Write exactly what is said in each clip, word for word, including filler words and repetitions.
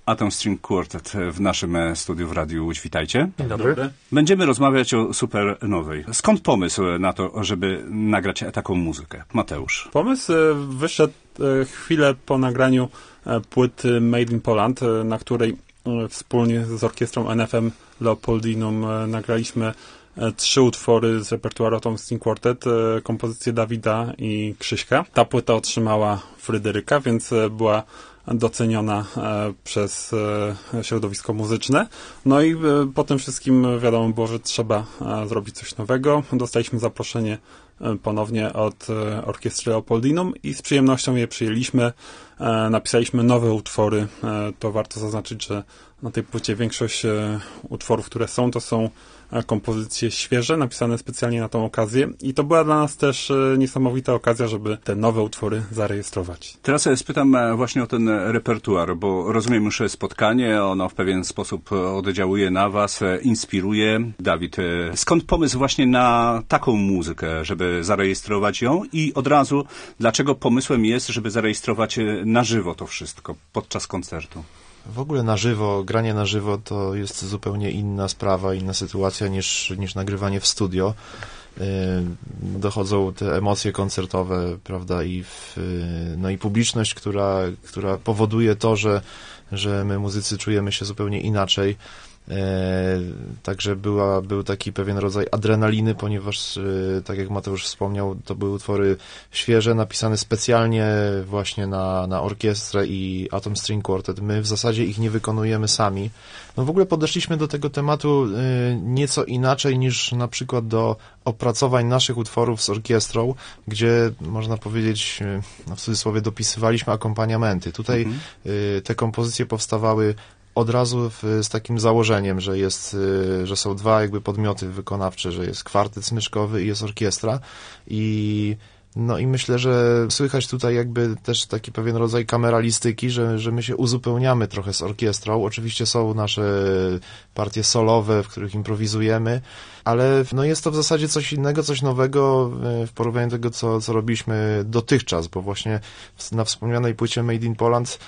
Atom String Quartet w naszym studiu w Radiu Łódź. Witajcie. Dzień dobry. Będziemy rozmawiać o supernowej. Skąd pomysł na to, żeby nagrać taką muzykę? Mateusz. Pomysł wyszedł chwilę po nagraniu płyty Made in Poland, na której wspólnie z orkiestrą N F M Leopoldinum nagraliśmy trzy utwory z repertuaru Atom String Quartet, kompozycje Dawida i Krzyśka. Ta płyta otrzymała Fryderyka, więc była doceniona przez środowisko muzyczne. No i po tym wszystkim wiadomo było, że trzeba zrobić coś nowego. Dostaliśmy zaproszenie ponownie od orkiestry Leopoldinum i z przyjemnością je przyjęliśmy. Napisaliśmy nowe utwory. To warto zaznaczyć, że na tej płycie większość utworów, które są, to są kompozycje świeże, napisane specjalnie na tą okazję i to była dla nas też niesamowita okazja, żeby te nowe utwory zarejestrować. Teraz spytam właśnie o ten repertuar, bo rozumiem już spotkanie, ono w pewien sposób oddziałuje na was, inspiruje. Dawid, skąd pomysł właśnie na taką muzykę, żeby zarejestrować ją i od razu, dlaczego pomysłem jest, żeby zarejestrować na żywo to wszystko podczas koncertu? W ogóle na żywo, granie na żywo to jest zupełnie inna sprawa, inna sytuacja niż, niż nagrywanie w studio. Dochodzą te emocje koncertowe, prawda, i, w, no i publiczność, która, która powoduje to, że, że my muzycy czujemy się zupełnie inaczej. E, także była, był taki pewien rodzaj adrenaliny, ponieważ, e, tak jak Mateusz wspomniał, to były utwory świeże, napisane specjalnie właśnie na, na orkiestrę i Atom String Quartet. My w zasadzie ich nie wykonujemy sami. No w ogóle podeszliśmy do tego tematu e, nieco inaczej niż na przykład do opracowań naszych utworów z orkiestrą, gdzie można powiedzieć, no w cudzysłowie, dopisywaliśmy akompaniamenty. Tutaj mhm. e, te kompozycje powstawały od razu w, z takim założeniem, że jest, że są dwa jakby podmioty wykonawcze, że jest kwartet smyczkowy i jest orkiestra i no i myślę, że słychać tutaj jakby też taki pewien rodzaj kameralistyki, że, że my się uzupełniamy trochę z orkiestrą. Oczywiście są nasze partie solowe, w których improwizujemy, ale no jest to w zasadzie coś innego, coś nowego w porównaniu do tego, co, co robiliśmy dotychczas, bo właśnie na wspomnianej płycie Made in Poland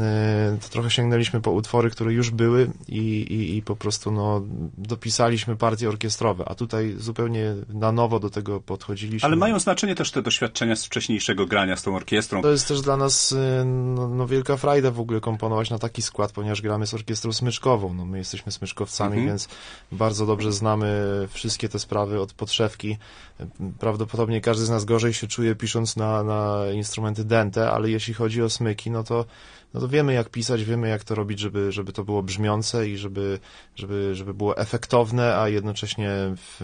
to trochę sięgnęliśmy po utwory, które już były i, i, i po prostu no, dopisaliśmy partie orkiestrowe, a tutaj zupełnie na nowo do tego podchodziliśmy. Ale mają znaczenie też te doświadczenia z wcześniejszego grania z tą orkiestrą. To jest też dla nas no, no, wielka frajda w ogóle komponować na taki skład, ponieważ gramy z orkiestrą smyczkową. No, my jesteśmy smyczkowcami, mhm. więc bardzo dobrze znamy wszystkie te sprawy od podszewki. Prawdopodobnie każdy z nas gorzej się czuje pisząc na, na instrumenty dęte, ale jeśli chodzi o smyki, no to no to wiemy jak pisać, wiemy jak to robić, żeby, żeby to było brzmiące i żeby, żeby, żeby było efektowne, a jednocześnie w,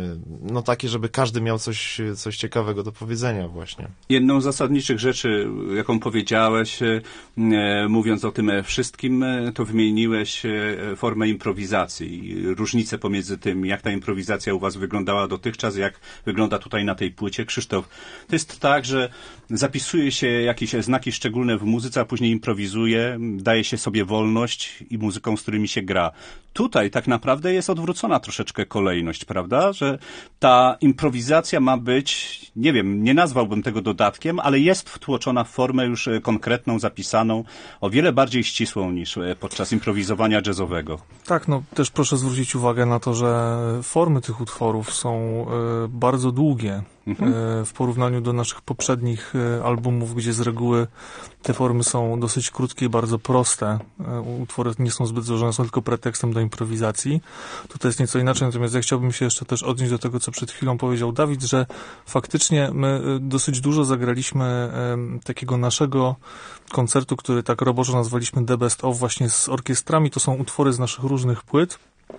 no takie, żeby każdy miał coś, coś ciekawego do powiedzenia właśnie. Jedną z zasadniczych rzeczy, jaką powiedziałeś, e, mówiąc o tym wszystkim, to wymieniłeś formę improwizacji. Różnicę pomiędzy tym, jak ta improwizacja u was wyglądała dotychczas, jak wygląda tutaj na tej płycie. Krzysztof, to jest tak, że zapisuje się jakieś znaki szczególne w muzyce, a później improwizuje, daje się sobie wolność i muzyką, z którymi się gra. Tutaj tak naprawdę jest odwrócona troszeczkę kolejność, prawda? Że ta improwizacja ma być, nie wiem, nie nazwałbym tego dodatkiem, ale jest wtłoczona w formę już konkretną, zapisaną, o wiele bardziej ścisłą niż podczas improwizowania jazzowego. Tak, no też proszę zwrócić uwagę na to, że formy tych utworów są y, bardzo długie. Mhm. W porównaniu do naszych poprzednich albumów, gdzie z reguły te formy są dosyć krótkie i bardzo proste. Utwory nie są zbyt złożone, są tylko pretekstem do improwizacji. Tutaj jest nieco inaczej, natomiast ja chciałbym się jeszcze też odnieść do tego, co przed chwilą powiedział Dawid, że faktycznie my dosyć dużo zagraliśmy takiego naszego koncertu, który tak roboczo nazwaliśmy The Best Of, właśnie z orkiestrami. To są utwory z naszych różnych płyt.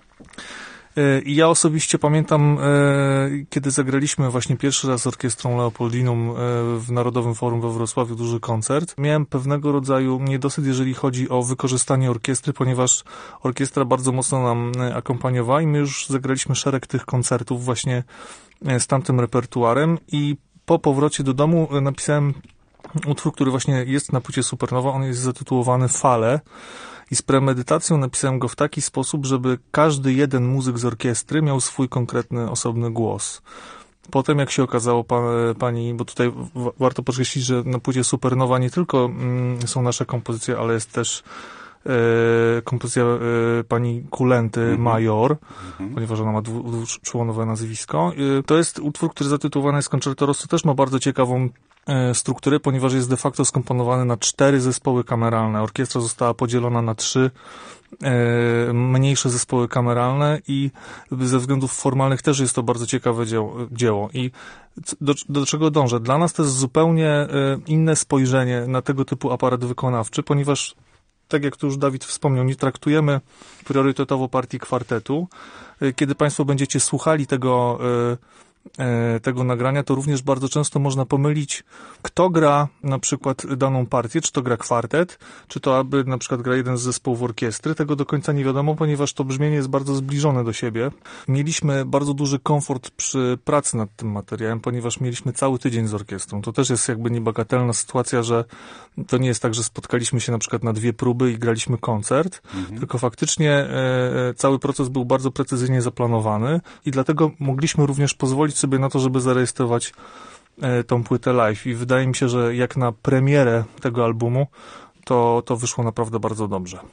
I ja osobiście pamiętam, kiedy zagraliśmy właśnie pierwszy raz z orkiestrą Leopoldinum w Narodowym Forum we Wrocławiu duży koncert. Miałem pewnego rodzaju niedosyt, jeżeli chodzi o wykorzystanie orkiestry, ponieważ orkiestra bardzo mocno nam akompaniowała i my już zagraliśmy szereg tych koncertów właśnie z tamtym repertuarem i po powrocie do domu napisałem utwór, który właśnie jest na płycie Supernowa. On jest zatytułowany Fale. I z premedytacją napisałem go w taki sposób, żeby każdy jeden muzyk z orkiestry miał swój konkretny, osobny głos. Potem, jak się okazało, pa, pani, bo tutaj w, warto podkreślić, że na płycie Supernowa nie tylko mm, są nasze kompozycje, ale jest też e, kompozycja e, pani Kulenty Mhm. Major, Mhm. ponieważ ona ma dwu- dwuczłonowe nazwisko. E, to jest utwór, który zatytułowany jest Concerto Rosso, też ma bardzo ciekawą e, strukturę, ponieważ jest de facto skomponowany na cztery zespoły kameralne. Orkiestra została podzielona na trzy e, mniejsze zespoły kameralne i ze względów formalnych też jest to bardzo ciekawe dzieło. dzieło. I c- do, do czego dążę? Dla nas to jest zupełnie e, inne spojrzenie na tego typu aparat wykonawczy, ponieważ tak jak tu już Dawid wspomniał, nie traktujemy priorytetowo partii kwartetu. E, Kiedy Państwo będziecie słuchali tego e, e, tego nagrania, to również bardzo często można pomylić, kto gra na przykład daną partię, czy to gra kwartet, czy to aby na przykład gra jeden z zespołów orkiestry. Tego do końca nie wiadomo, ponieważ to brzmienie jest bardzo zbliżone do siebie. Mieliśmy bardzo duży komfort przy pracy nad tym materiałem, ponieważ mieliśmy cały tydzień z orkiestrą. To też jest jakby niebagatelna sytuacja, że to nie jest tak, że spotkaliśmy się na przykład na dwie próby i graliśmy koncert, Mhm. tylko faktycznie e, e, cały proces był bardzo precyzyjnie zaplanowany i dlatego mogliśmy również pozwolić sobie na to, żeby zarejestrować e, tą płytę live i wydaje mi się, że jak na premierę tego albumu to, to wyszło naprawdę bardzo dobrze.